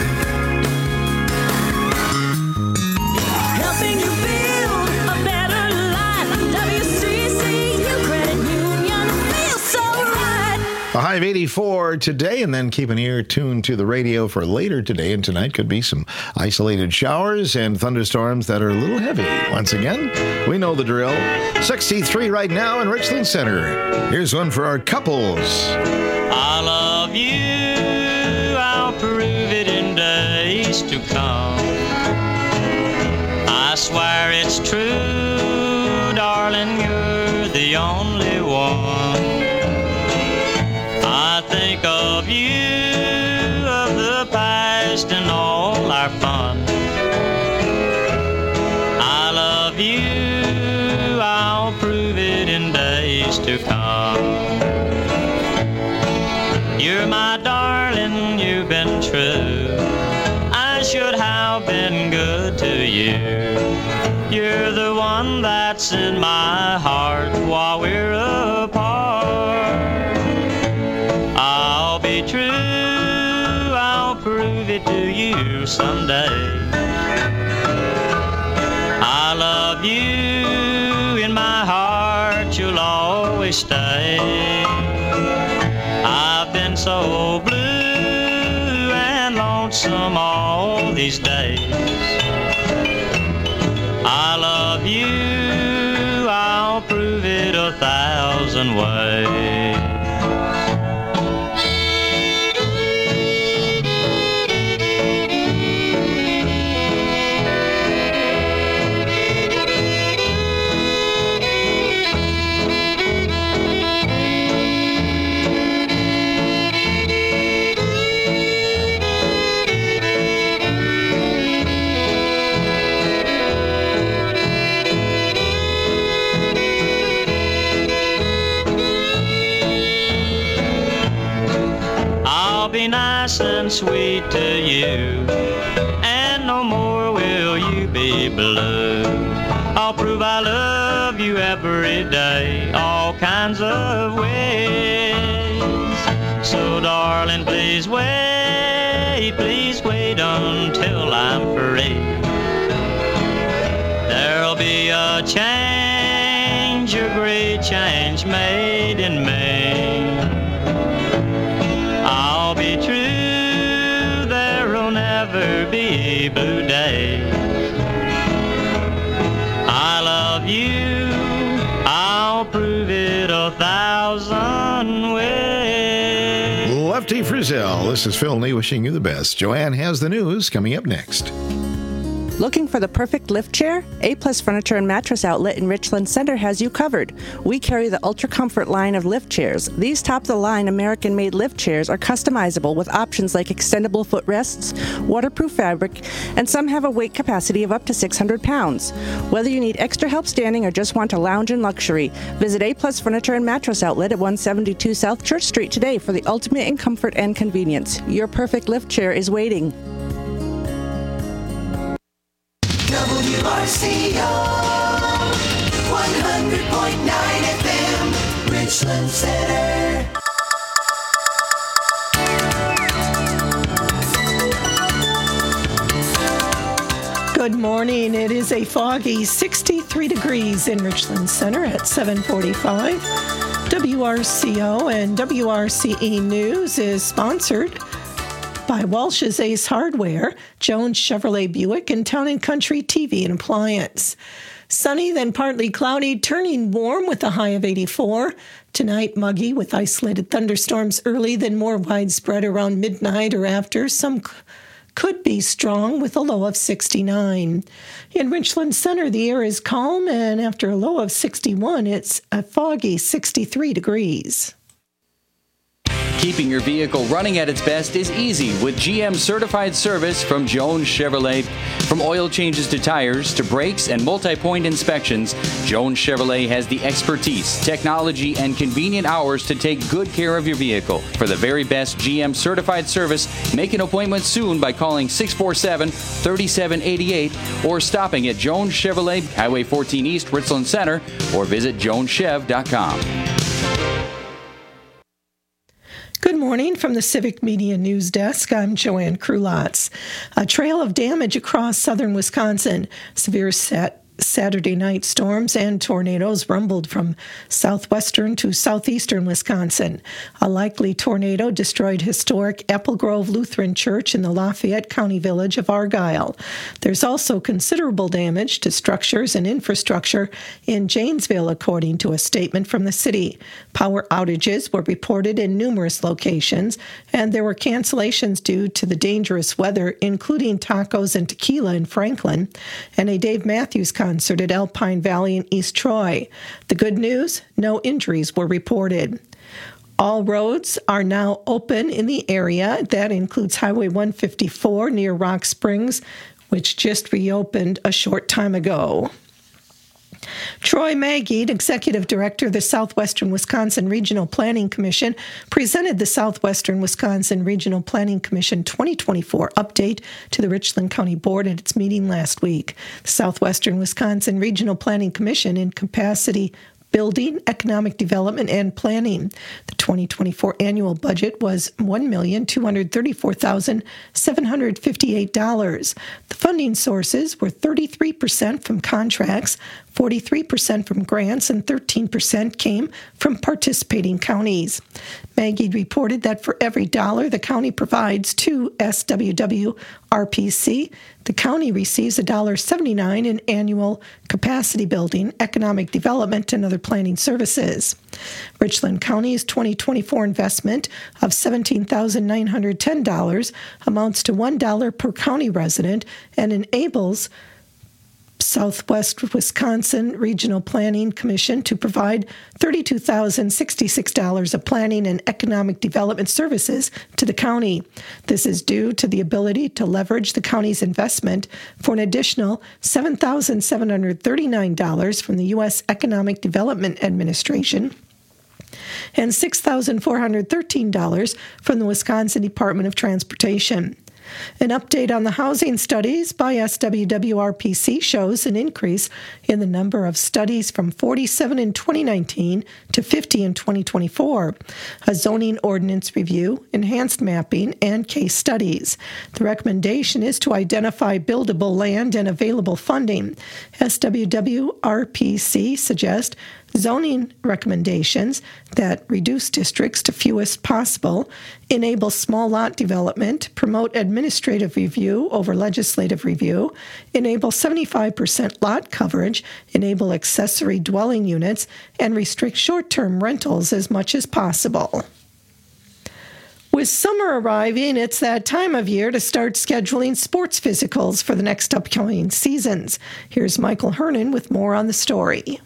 Helping you build a better life. WCCU Credit Union feels so right. A high of 84 today, and then keep an ear tuned to the radio for later today and tonight. Could be some isolated showers and thunderstorms that are a little heavy. Once again, we know the drill. 63 right now in Richland Center. Here's one for our couples. I love you, I'll prove it in days to come. I swear it's true, darling, you're the only one. I think of you, of the past and all our fun. I love you, I'll prove it in days to come. You're my darling, you've been true. I should have been good to you. You're the one that's in my heart while we're apart. I'll be true, I'll prove it to you someday. I love you, in my heart you'll always stay. I've been so blue and lonesome all these days. I love you, I'll prove it 1,000 ways. Nice and sweet to you, and no more will you be blue. I'll prove I love you every day, all kinds of ways. So darling, please wait until I'm free. There'll be a change, a great change made in me. I'll be true, there'll never be blue days. I love you, I'll prove it 1,000 Lefty Frizzell. This is Phil Lee wishing you the best. Joanne has the news coming up next. Looking for the perfect lift chair? A-Plus Furniture and Mattress Outlet in Richland Center has you covered. We carry the Ultra Comfort line of lift chairs. These top-of-the-line American-made lift chairs are customizable with options like extendable footrests, waterproof fabric, and some have a weight capacity of up to 600 pounds. Whether you need extra help standing or just want to lounge in luxury, visit A-Plus Furniture and Mattress Outlet at 172 South Church Street today for the ultimate in comfort and convenience. Your perfect lift chair is waiting. WRCO 100.9 FM, Richland Center. Good morning. It is a foggy 63 degrees in Richland Center at 7:45. WRCO and WRCE News is sponsored by Walsh's Ace Hardware, Jones Chevrolet Buick, and Town & Country TV and Appliance. Sunny, then partly cloudy, turning warm with a high of 84. Tonight, muggy with isolated thunderstorms early, then more widespread around midnight or after. Some could be strong with a low of 69. In Richland Center, the air is calm, and after a low of 61, it's a foggy 63 degrees. Keeping your vehicle running at its best is easy with GM certified service from Jones Chevrolet. From oil changes to tires to brakes and multi-point inspections, Jones Chevrolet has the expertise, technology, and convenient hours to take good care of your vehicle. For the very best GM certified service, make an appointment soon by calling 647-3788 or stopping at Jones Chevrolet, Highway 14 East, Richland Center, or visit joneschev.com. Good morning from the Civic Media News Desk. I'm Joanne Krulotz. A trail of damage across southern Wisconsin. Severe Saturday night storms and tornadoes rumbled from southwestern to southeastern Wisconsin. A likely tornado destroyed historic Apple Grove Lutheran Church in the Lafayette County village of Argyle. There's also considerable damage to structures and infrastructure in Janesville, according to a statement from the city. Power outages were reported in numerous locations, and there were cancellations due to the dangerous weather, including tacos and tequila in Franklin, and a Dave Matthews concert at Alpine Valley in East Troy. The good news, no injuries were reported. All roads are now open in the area. That includes Highway 154 near Rock Springs, which just reopened a short time ago. Troy Magid, Executive Director of the Southwestern Wisconsin Regional Planning Commission, presented the Southwestern Wisconsin Regional Planning Commission 2024 update to the Richland County Board at its meeting last week. The Southwestern Wisconsin Regional Planning Commission, in capacity building, economic development, and planning. The 2024 annual budget was $1,234,758. The funding sources were 33% from contracts, 43% from grants, and 13% came from participating counties. Magid reported that for every dollar the county provides to SWWRPC, the county receives $1.79 in annual capacity building, economic development, and other planning services. Richland County's 2024 investment of $17,910 amounts to $1 per county resident and enables Southwest Wisconsin Regional Planning Commission to provide $32,066 of planning and economic development services to the county. This is due to the ability to leverage the county's investment for an additional $7,739 from the U.S. Economic Development Administration and $6,413 from the Wisconsin Department of Transportation. An update on the housing studies by SWWRPC shows an increase in the number of studies from 47 in 2019 to 50 in 2024. A zoning ordinance review, enhanced mapping, and case studies. The recommendation is to identify buildable land and available funding. SWWRPC suggests zoning recommendations that reduce districts to fewest possible, enable small lot development, promote administrative review over legislative review, enable 75% lot coverage, enable accessory dwelling units, and restrict short-term rentals as much as possible. With summer arriving, it's that time of year to start scheduling sports physicals for the next upcoming seasons. Here's Michael Hernan with more on the story.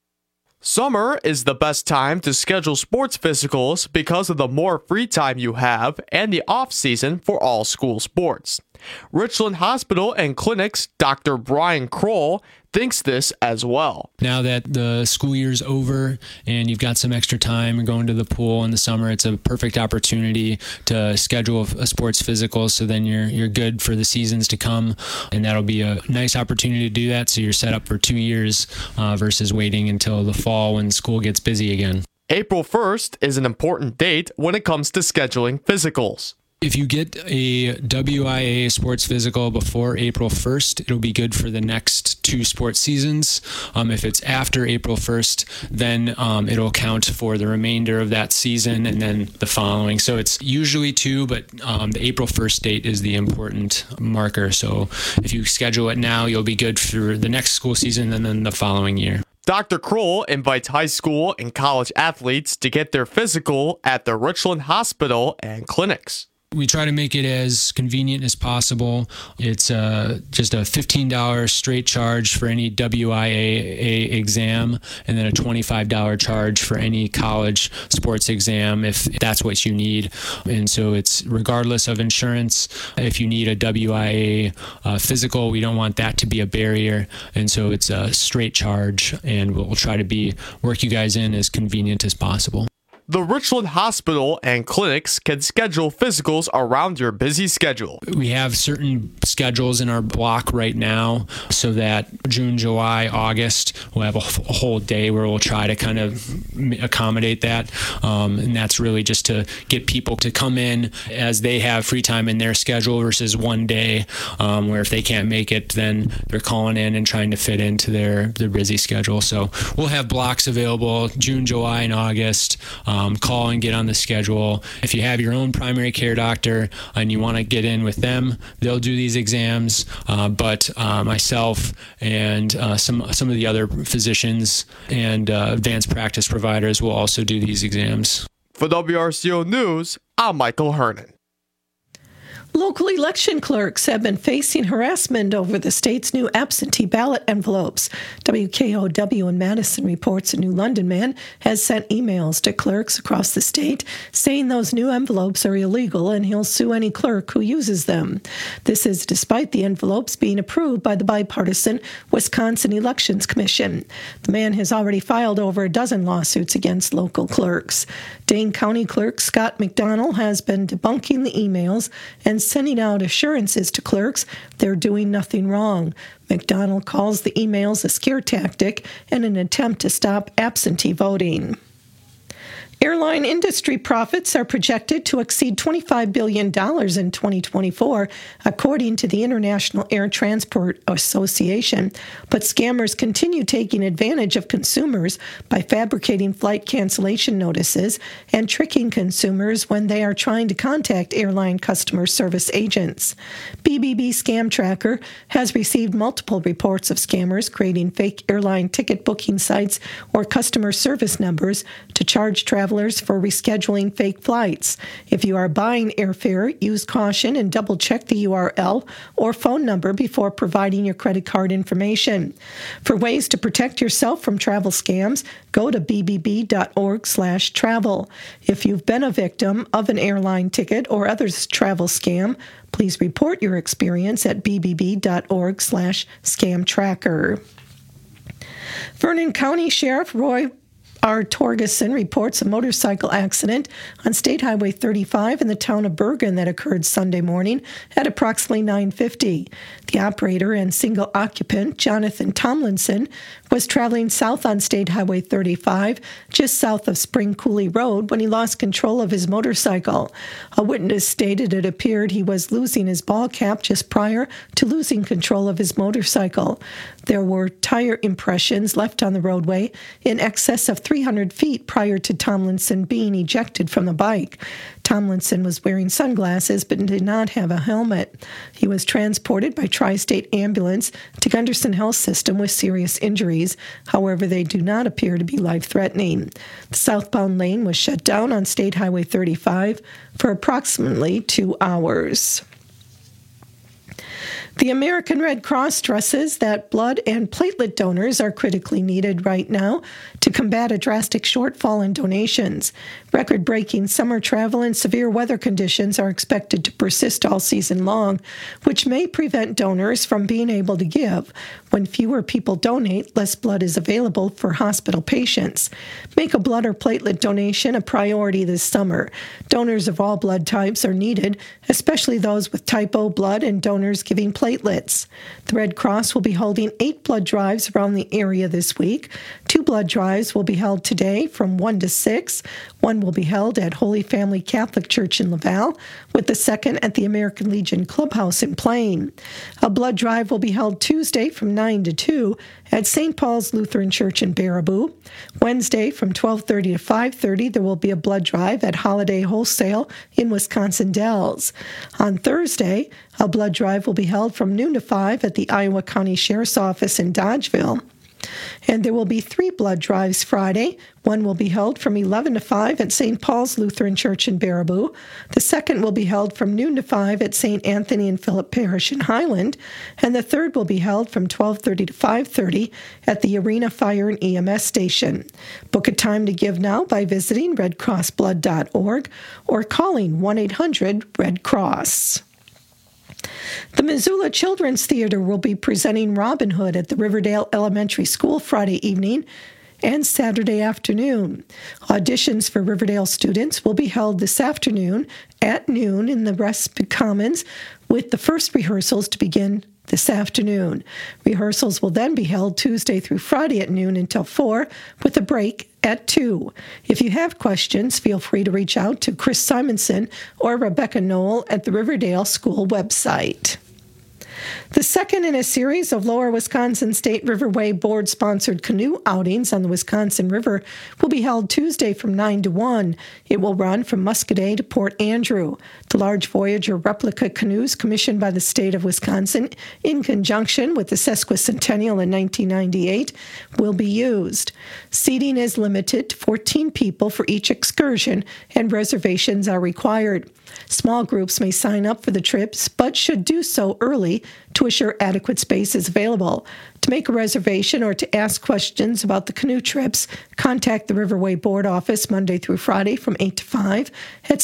Summer is the best time to schedule sports physicals because of the more free time you have and the off-season for all school sports. Richland Hospital and Clinic's Dr. Brian Kroll thinks this as well. Now that the school year's over and you've got some extra time and going to the pool in the summer, it's a perfect opportunity to schedule a sports physical, so then you're good for the seasons to come, and that'll be a nice opportunity to do that, so you're set up for 2 years versus waiting until the fall when school gets busy again. April 1st is an important date when it comes to scheduling physicals. If you get a WIA sports physical before April 1st, it'll be good for the next 2 sports seasons. If it's after April 1st, then it'll count for the remainder of that season and then the following. So it's usually 2, but the April 1st date is the important marker. So if you schedule it now, you'll be good for the next school season and then the following year. Dr. Kroll invites high school and college athletes to get their physical at the Richland Hospital and Clinics. We try to make it as convenient as possible. It's just a $15 straight charge for any WIA exam, and then a $25 charge for any college sports exam if that's what you need. And so it's regardless of insurance. If you need a WIA physical, we don't want that to be a barrier. And so it's a straight charge, and we'll try to work you guys in as convenient as possible. The Richland Hospital and Clinics can schedule physicals around your busy schedule. We have certain schedules in our block right now, so that June, July, August, we'll have a whole day where we'll try to kind of accommodate that. And that's really just to get people to come in as they have free time in their schedule versus one day where if they can't make it, then they're calling in and trying to fit into their busy schedule. So we'll have blocks available June, July, and August. Call and get on the schedule. If you have your own primary care doctor and you want to get in with them, they'll do these exams. But myself and some of the other physicians and advanced practice providers will also do these exams. For WRCO News, I'm Michael Hernan. Local election clerks have been facing harassment over the state's new absentee ballot envelopes. WKOW in Madison reports a New London man has sent emails to clerks across the state saying those new envelopes are illegal and he'll sue any clerk who uses them. This is despite the envelopes being approved by the bipartisan Wisconsin Elections Commission. The man has already filed over a dozen lawsuits against local clerks. Dane County Clerk Scott McDonald has been debunking the emails and sending out assurances to clerks they're doing nothing wrong. McDonald calls the emails a scare tactic and an attempt to stop absentee voting. Airline industry profits are projected to exceed $25 billion in 2024, according to the International Air Transport Association. But scammers continue taking advantage of consumers by fabricating flight cancellation notices and tricking consumers when they are trying to contact airline customer service agents. BBB Scam Tracker has received multiple reports of scammers creating fake airline ticket booking sites or customer service numbers to charge travelers for rescheduling fake flights. If you are buying airfare, use caution and double-check the URL or phone number before providing your credit card information. For ways to protect yourself from travel scams, go to bbb.org/travel. If you've been a victim of an airline ticket or other travel scam, please report your experience at bbb.org/scam-tracker. Vernon County Sheriff Roy R. Torgeson reports a motorcycle accident on State Highway 35 in the town of Bergen that occurred Sunday morning at approximately 9:50. The operator and single occupant, Jonathan Tomlinson, was traveling south on State Highway 35, just south of Spring Coulee Road, when he lost control of his motorcycle. A witness stated it appeared he was losing his ball cap just prior to losing control of his motorcycle. There were tire impressions left on the roadway in excess of 300 feet prior to Tomlinson being ejected from the bike. Tomlinson was wearing sunglasses but did not have a helmet. He was transported by Tri-State Ambulance to Gunderson Health System with serious injuries. However, they do not appear to be life-threatening. The southbound lane was shut down on State Highway 35 for approximately 2 hours. The American Red Cross stresses that blood and platelet donors are critically needed right now to combat a drastic shortfall in donations. Record-breaking summer travel and severe weather conditions are expected to persist all season long, which may prevent donors from being able to give. When fewer people donate, less blood is available for hospital patients. Make a blood or platelet donation a priority this summer. Donors of all blood types are needed, especially those with type O blood and donors giving platelets. The Red Cross will be holding 8 blood drives around the area this week. 2 blood drives will be held today from 1 to 6. One will be held at Holy Family Catholic Church in Laval, with the second at the American Legion Clubhouse in Plain. A blood drive will be held Tuesday from 9 to 2 at St. Paul's Lutheran Church in Baraboo. Wednesday from 12:30 to 5:30, there will be a blood drive at Holiday Wholesale in Wisconsin Dells. On Thursday, a blood drive will be held from noon to 5 at the Iowa County Sheriff's Office in Dodgeville. And there will be 3 blood drives Friday. One will be held from 11 to 5 at St. Paul's Lutheran Church in Baraboo. The second will be held from noon to 5 at St. Anthony and Philip Parish in Highland. And the third will be held from 12:30 to 5:30 at the Arena Fire and EMS station. Book a time to give now by visiting redcrossblood.org or calling 1-800-RED-CROSS. The Missoula Children's Theater will be presenting Robin Hood at the Riverdale Elementary School Friday evening and Saturday afternoon. Auditions for Riverdale students will be held this afternoon at noon in the Respite Commons, with the first rehearsals to begin this afternoon. Rehearsals will then be held Tuesday through Friday at noon until 4, with a break at 2. If you have questions, feel free to reach out to Chris Simonson or Rebecca Knoll at the Riverdale School website. The second in a series of Lower Wisconsin State Riverway Board-sponsored canoe outings on the Wisconsin River will be held Tuesday from 9 to 1. It will run from Muscoda to Port Andrew. The large Voyager replica canoes commissioned by the state of Wisconsin in conjunction with the sesquicentennial in 1998 will be used. Seating is limited to 14 people for each excursion, and reservations are required. Small groups may sign up for the trips, but should do so early to assure adequate space is available. To make a reservation or to ask questions about the canoe trips, contact the Riverway Board office Monday through Friday from 8 to 5 at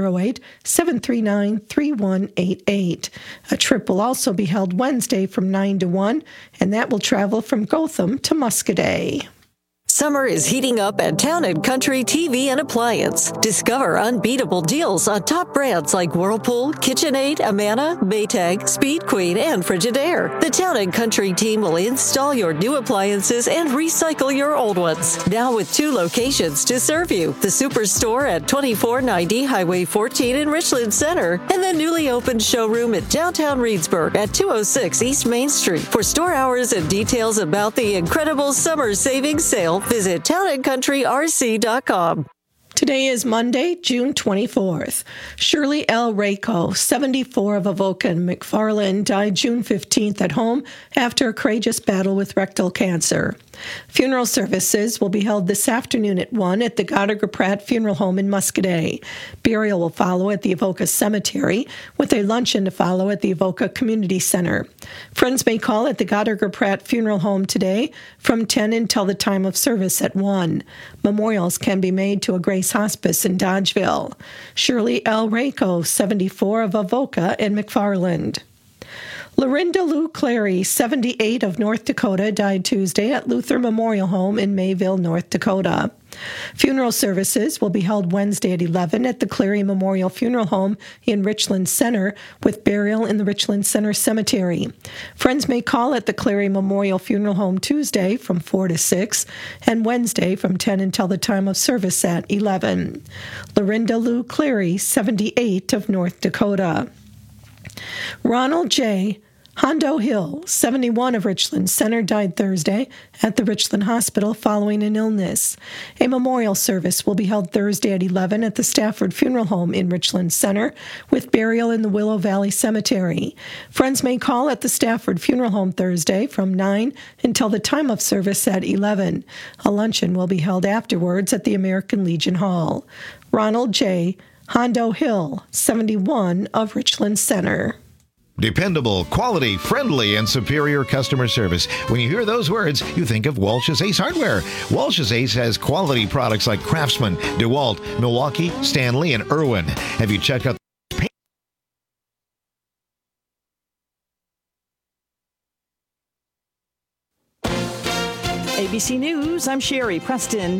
608-739-3188. A trip will also be held Wednesday from 9 to 1, and that will travel from Gotham to Muscoda. Summer is heating up at Town & Country TV and Appliance. Discover unbeatable deals on top brands like Whirlpool, KitchenAid, Amana, Maytag, Speed Queen, and Frigidaire. The Town & Country team will install your new appliances and recycle your old ones. Now with 2 locations to serve you. The Superstore at 2490 Highway 14 in Richland Center, and the newly opened showroom at downtown Reedsburg at 206 East Main Street. For store hours and details about the incredible summer savings sale, visit townandcountryrc.com. Today is Monday, June 24th. Shirley L. Rayco, 74 of Avoca and McFarland, died June 15th at home after a courageous battle with rectal cancer. Funeral services will be held this afternoon at 1 at the Gottiger Pratt Funeral Home in Muscoda. Burial will follow at the Avoca Cemetery, with a luncheon to follow at the Avoca Community Center. Friends may call at the Gottiger Pratt Funeral Home today from 10 until the time of service at 1. Memorials can be made to a Grace Hospice in Dodgeville. Shirley L. Rayco, 74 of Avoca and McFarland. Lorinda Lou Clary, 78 of North Dakota, died Tuesday at Luther Memorial Home in Mayville, North Dakota. Funeral services will be held Wednesday at 11 at the Clary Memorial Funeral Home in Richland Center, with burial in the Richland Center Cemetery. Friends may call at the Clary Memorial Funeral Home Tuesday from 4 to 6 and Wednesday from 10 until the time of service at 11. Lorinda Lou Clary, 78 of North Dakota. Ronald J. Hondo Hill, 71 of Richland Center, died Thursday at the Richland Hospital following an illness. A memorial service will be held Thursday at 11 at the Stafford Funeral Home in Richland Center, with burial in the Willow Valley Cemetery. Friends may call at the Stafford Funeral Home Thursday from 9 until the time of service at 11. A luncheon will be held afterwards at the American Legion Hall. Ronald J. Hondo Hill, 71 of Richland Center. Dependable, quality, friendly, and superior customer service. When you hear those words, you think of Walsh's Ace Hardware. Walsh's Ace has quality products like Craftsman, DeWalt, Milwaukee, Stanley, and Irwin. Have you checked out ABC News, I'm Sherry Preston.